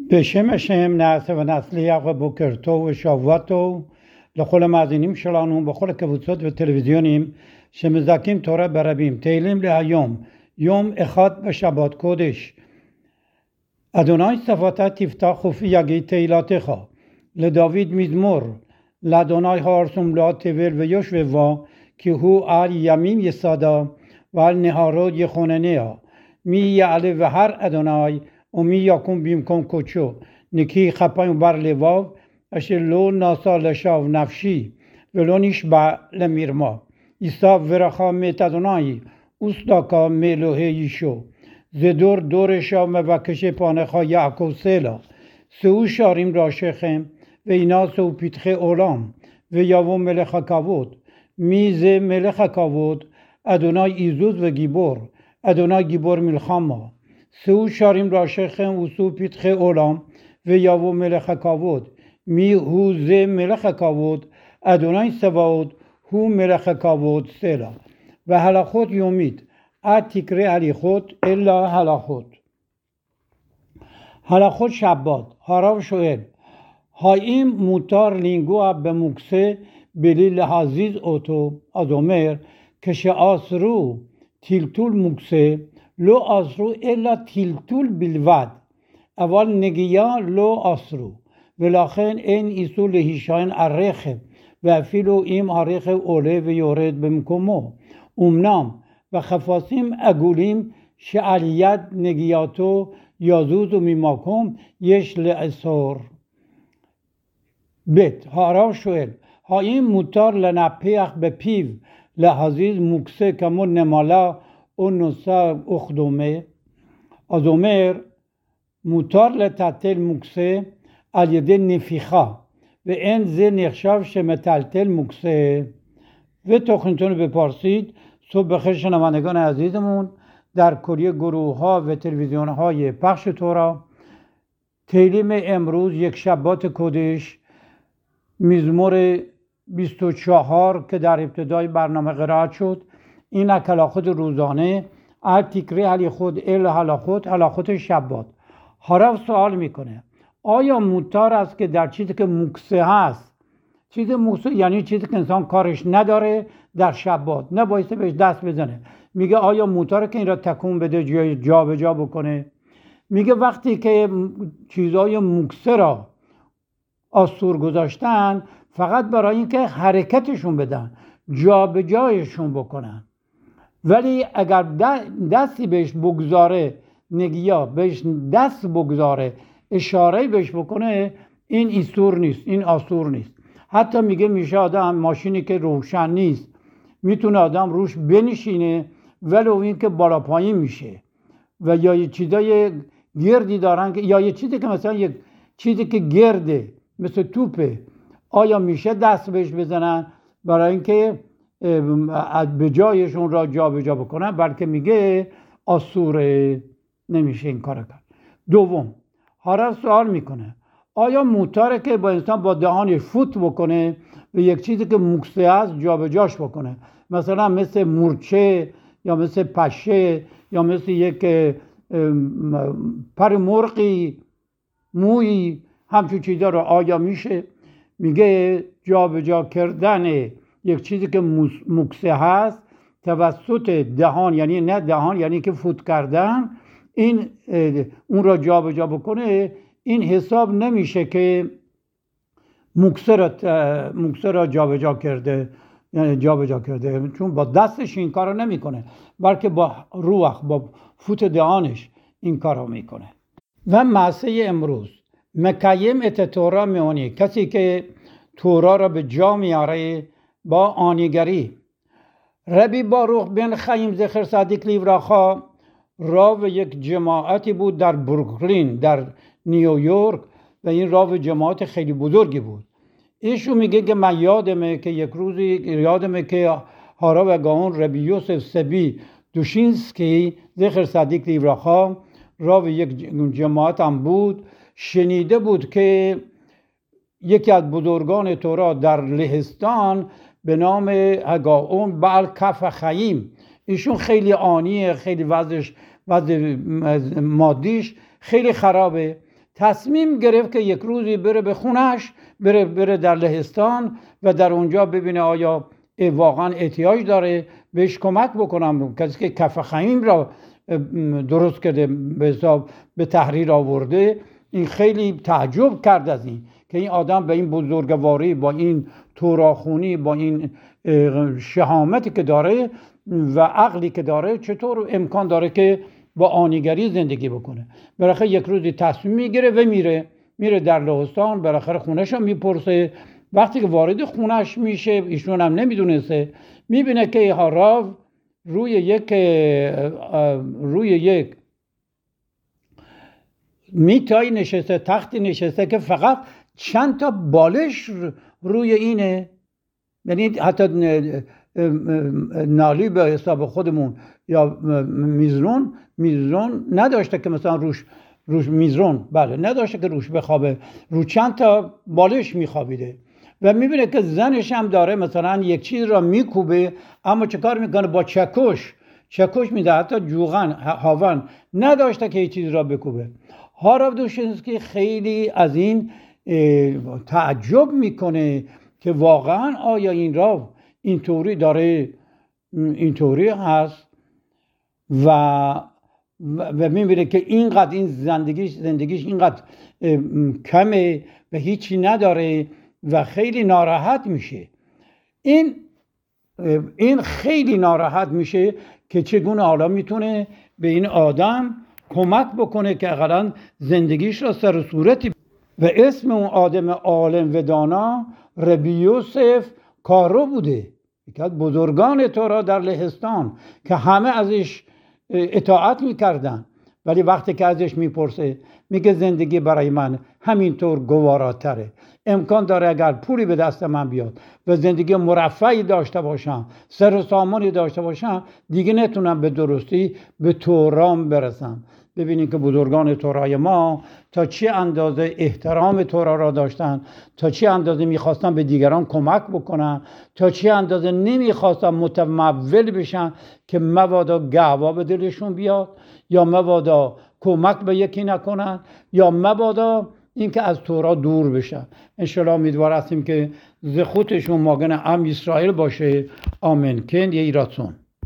בשם השם נעשה ונצליח ובוקר טוב ושבוע טוב לכל המאזינים שלנו בכל הקבוצות וטלוויזיונים שמזכים תורה ברבים. תהילים להיום, יום אחד בשבת קודש. אדוני שפתי תפתח ופי יגיד תהילתך. לדוד מזמור, לאדוני הארץ ומלאת תבל ויושבי בה, כי הוא על ימים יסדה ועל נהרות יכונניה. מי יעלה בהר אדוני ומי יקום במקום קודשו. נקי כפיים בר לבב, אשר לא נעשה לשווא נפשי ולא נשבע למרמה. יישא ברכה מאת אדוני וצדקה מאלוהי ישוע. זה דור דורשה מבקש פניך יעקב סלה. שאו שערים ראשיכם וינשאו פתחי עולם ויבוא מלך הכבוד. מי זה מלך הכבוד? אדוני עזוז וגיבור, אדוני גיבור מלחמה. שאו שערים ראשיכם ושאו פתחי עולם ויבוא מלך הכבוד. מי הוא זה מלך הכבוד? אדוני צבאות הוא מלך הכבוד סלה. והלכות יומית, אל תקרא הליכות אלא הלכות. הלכות שבת. הרב שואל, האם מותר לנגוע במוקצה בלי להזיז אותו? אז אומר, כשאסרו טלטול מוקצה לא אסרו אלא טלטול בלבד, אבל נגיעה לא אסרו, ולכן אין איסור להישען על רכב, ואפילו אם הרכב עולה ויורד במקומו. אמנם בחפצים עגולים שעל יד נגיעתו יזוזו ממקום יש לאסור. ב' הרב שואל, האם מותר לנפח בפיו להזיז מוקצה כמו נמלה או נושא וכדומה? אז אומר, מותר לטלטל מוקצה על ידי נפיחה, ואין זה נחשב שמטלטל מוקצה. ותוכניתנו בפרסית, صبح بخیر شنوندگان عزیزمون، در کلیه گروه ها و تلویزیون های پخش تورا. تهیلیم امروز یک شبات کدش مزمور 24 که در ابتدای برنامه قرائت شد. این هلاخوت روزانه ال تکری هلیخوت ال هلاخوت شبات. هرف سوال میکنه آیا مطار است که در چیزی که مکسه هست، چیز مکسه یعنی چیزی که انسان کارش نداره در شبات نبایسته بهش دست بزنه، میگه آیا مطاره که این را تکون بده جا به جا بکنه؟ میگه وقتی که چیزای مکسه را آسور گذاشتن فقط برای اینکه حرکتشون بدن، جا به جایشون بکنن، ولی اگر دستی بهش بگذاره، نگیا بهش دست بگذاره، اشاره بهش بکنه، این ایستور نیست، این آسور نیست. حتی میشه آدم ماشینی که روشن نیست میتونه آدم روش بنشینه ولو این که بالا پایین میشه، و یا یه چیزای گردی دارن که یا یه چیزی که مثلا یک چیزی که گرده مثل توپه، آیا میشه دست بهش بزنن برای اینکه به جایشون را جا به جا بکنن؟ بلکه میگه آسوره، نمیشه این کار کرد. دوم، هر سوال میکنه آیا موتاره که با انسان با دهانش فوت بکنه و یک چیزی که مکسه است جا به جاش بکنه، مثلا مثل مورچه یا مثل پشه یا مثل یک پر مرغی، موی، همچون چیزا رو آیا میشه؟ میگه جا به جا کردن یک چیزی که مکسه هست توسط دهان، یعنی نه دهان یعنی که فوت کردن، این اون را جا به جا بکنه، این حساب نمیشه که مکسه را جا به جا کرده، یعنی جا به جا کرده، چون با دستش این کارو نمیکنه بلکه با روح، با فوت دهانش این کارو میکنه. و معصه امروز مکیم ات تورا میونی، کسی که تورا را به جا میاره با آنیگری. ربی باروخ بن خیم زخر صدیق لیوراخا راو یک جماعتی بود در بروکلین در نیویورک و این راو جماعت خیلی بزرگی بود. ایشون میگه که من یادمه که یک روزی هارا و گاون ربی یوسف سبی دوشینسکی زخر صدیق لیوراخا راو یک جماعت هم بود، شنیده بود که یکی از بزرگان تورا در لهستان به نام هگاون بعل کف خیم، ایشون خیلی آنیه، خیلی وضع مادیش خیلی خرابه، تصمیم گرفت که یک روزی بره به خونش، بره در لهستان و در اونجا ببینه آیا واقعا احتیاج داره بهش کمک بکنم. کسی که کف خمیم را درست کرده به حساب به تحریر آورده، این خیلی تعجب کرد از این که این آدم به این بزرگواری، با این توراخونی، با این شهامتی که داره و عقلی که داره، چطور امکان داره که با آنیگری زندگی بکنه. بالاخره یک روزی تصمیم میگیره و میره در لهستان. بالاخره خونش رو میپرسه. وقتی که وارد خونش میشه، ایشون هم نمیدونسته، میبینه که راو روی یک میتایی نشسته، تختی نشسته که فقط چند تا بالش روی اینه. یعنی حتی نالی به حساب خودمون یا میزرون نداشته که مثلا روش میزرون، بله، نداشته که روش بخوابه، رو چند تا بالش میخوابیده. و میبینه که زنش هم داره مثلا یک چیز را میکوبه، اما چه کار میکنه؟ با چکش میده. حتی جوغن، هاون نداشته که یک چیز را بکوبه. هاراو دوشنسکی خیلی از این تعجب میکنه که واقعا آیا این راو اینطوری داره، اینطوری هست و میبینه که اینقدر این زندگیش اینقدر کمه و هیچی نداره و خیلی ناراحت میشه. این خیلی ناراحت میشه که چگونه حالا میتونه به این آدم کمک بکنه که اقلا زندگیش را سر و صورتی. و اسم اون آدم عالم و دانا ربی یوسف کارو بوده، یکی از بزرگان تورا در لهستان که همه ازش اطاعت میکردن. ولی وقتی که ازش میپرسه، میگه زندگی برای من همینطور گواراتره. امکان داره اگر پولی به دست من بیاد و زندگی مرفعی داشته باشم، سر و سامانی داشته باشم، دیگه نتونم به درستی به تورام برسم. ببینید که بزرگان تورای ما تا چه اندازه احترام تورا را داشتن، تا چه اندازه میخواستن به دیگران کمک بکنن، تا چه اندازه نمیخواستن متمول بشن که مبادا گهوا به دلشون بیاد، یا مبادا کمک به یکی نکنن، یا مبادا اینکه از تورا دور بشن. انشالله امیدوار هستیم که زخوتشون ماگن ام اسرائیل باشه. آمین. کن یه ایراتون.